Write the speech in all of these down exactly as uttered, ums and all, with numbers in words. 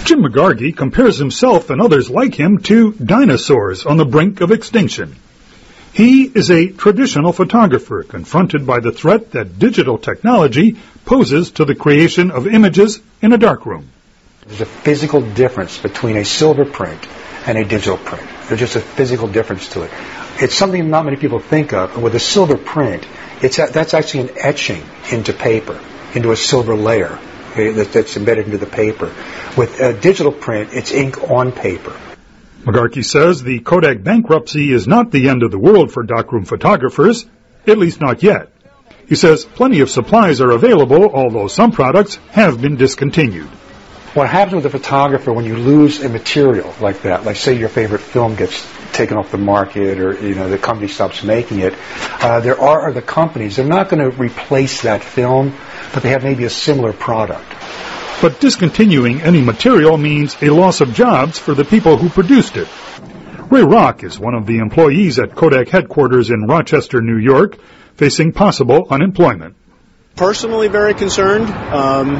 Jim McGargy compares himself and others like him to dinosaurs on the brink of extinction. He is a traditional photographer confronted by the threat that digital technology poses to the creation of images in a darkroom. There's a physical difference between a silver print and a digital print. There's just a physical difference to it. It's something not many people think of. With a silver print, it's a, that's actually an etching into paper, into a silver layer okay, that, that's embedded into the paper. With a digital print, it's ink on paper. McGarky says the Kodak bankruptcy is not the end of the world for darkroom photographers, at least not yet. He says plenty of supplies are available, although some products have been discontinued. What happens with a photographer when you lose a material like that, like say your favorite film gets taken off the market or you know the company stops making it, uh, there are other companies. They're not going to replace that film, but they have maybe a similar product. But discontinuing any material means a loss of jobs for the people who produced it. Ray Rock is one of the employees at Kodak headquarters in Rochester, New York, facing possible unemployment. Personally very concerned. Um,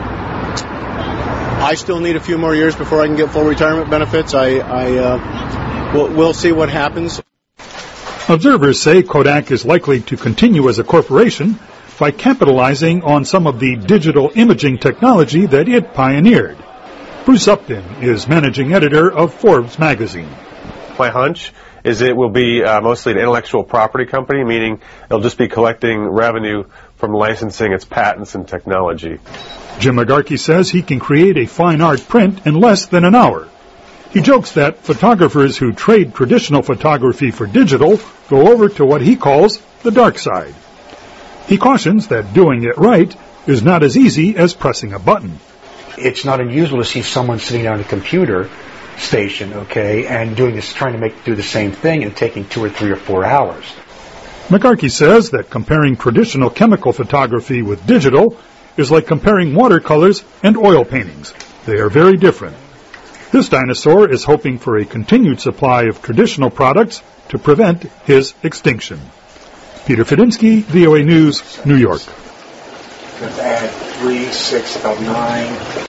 I still need a few more years before I can get full retirement benefits. I, I uh, we'll, we'll see what happens. Observers say Kodak is likely to continue as a corporation by capitalizing on some of the digital imaging technology that it pioneered. Bruce Upton is managing editor of Forbes magazine. My hunch is it will be uh, mostly an intellectual property company, meaning it'll just be collecting revenue from licensing its patents and technology. Jim McGarky says he can create a fine art print in less than an hour. He jokes that photographers who trade traditional photography for digital go over to what he calls the dark side. He cautions that doing it right is not as easy as pressing a button. It's not unusual to see someone sitting down at a computer station, okay, and doing this, trying to make do the same thing and taking two or three or four hours. McGarky says that comparing traditional chemical photography with digital is like comparing watercolors and oil paintings. They are very different. This dinosaur is hoping for a continued supply of traditional products to prevent his extinction. Peter Fedinsky, V O A News, New York. Add three, six, about nine.